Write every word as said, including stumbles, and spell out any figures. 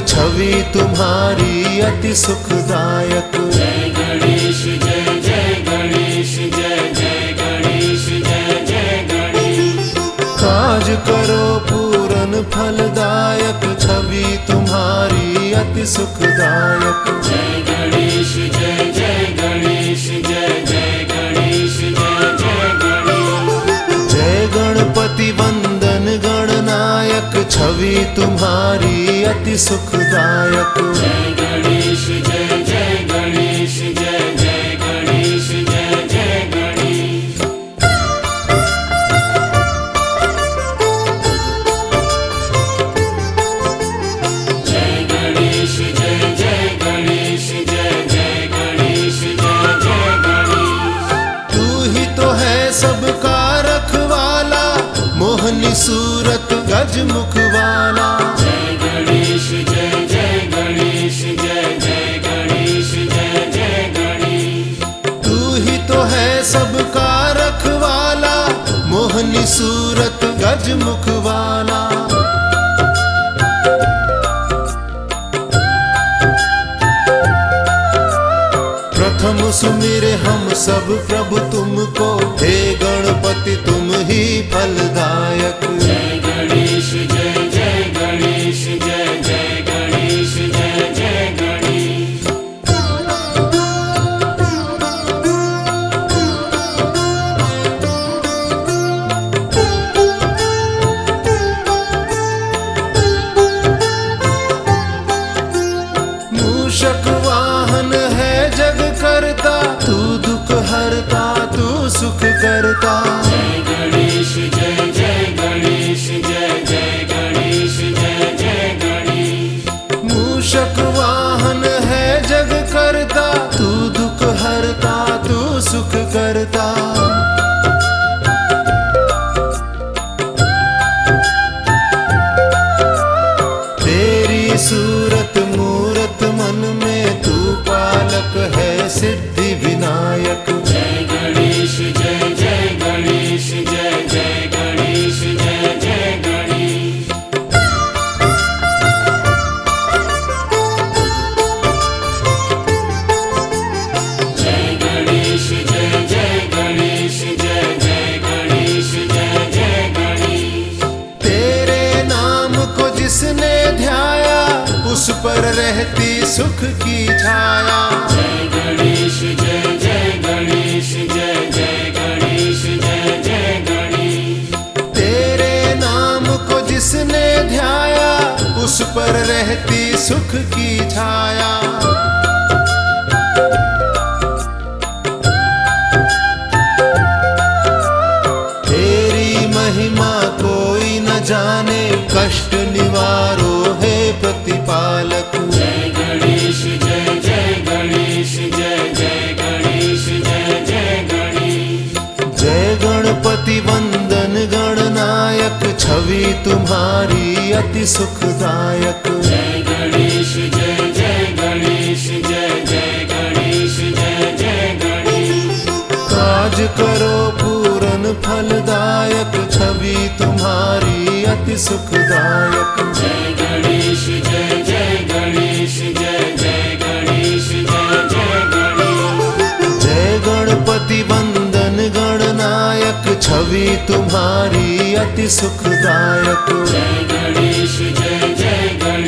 छवि तुम्हारी अति सुखदायक। जय गणेश जय जय गणेश जय जय गणेश जय जय गणेश। काज करो पूरन फलदायक, छवि तुम्हारी अति सुखदायक। जय गणेश जय जय गणेश जय जय गणेश जय जय गणेश। जय गणपति वंदन गणनायक, छवि तुम्हारी अति सुखदायक। जय गणेश जय जय गणेश जय जय गणेश जय जय गणेश। जय गणेश जय जय गणेश जय जय गणेश जय जय गणेश। तू ही तो है सबका रखवाला, मोहनी सूरत गजमुख वाला। जय गणेश जय जय गणेश जय जय गणेश जय जय गणेश। तू ही तो है सबका रखवाला, मोहनी सूरत गजमुख वाला। प्रथम सुमिरे हम सब प्रभु तुमको, हे गणपति तुम ही फलदायक। जय गणेश जय जय गणेश जय जय गणेश जय जय गणेश। मूषक वाहन है जग करता, तू दुख हरता तू सुख करता। जय गणेश जय जय गणेश जय जय गणेश जय जय गणेश। मूषक वाहन है जग करता, तू दुख हरता तू सुख करता। तेरी सूरत मूरत मन में, तू पालक है सिद्धि विनायक। जय गणेश जय जय गणेश जय जय गणेश जय जय गणेश। जय गणेश जय जय गणेश जय जय गणेश जय जय गणेश। तेरे नाम को जिसने ध्याया, उस पर रहती सुख की छाया। जय गणेश जय जय गणेश जय जय गणेश जय जय गणेश। तेरे नाम को जिसने ध्याया, उस पर रहती सुख की छाया। तेरी महिमा कोई न जाने, कष्ट निवारो है प्रतिपालक। जय गणेश जय जय गणेश जय जय गणेश जय जय गणेश। जय गणपति वंदन गणनायक, छवि तुम्हारी अति सुखदायक। जय गणेश जय जय गणेश जय जय गणेश जय जय गणेश। काज करो पूरन फलदायक, छवि तुम्हारी अति सुखदायक। जय गणेश जय जय गणेश जय जय गणेश जय जय गणेश। जय गणपति वंदन गणनायक, छवि तुम्हारी अति सुखदायक। जय गणेश जय जय गणेश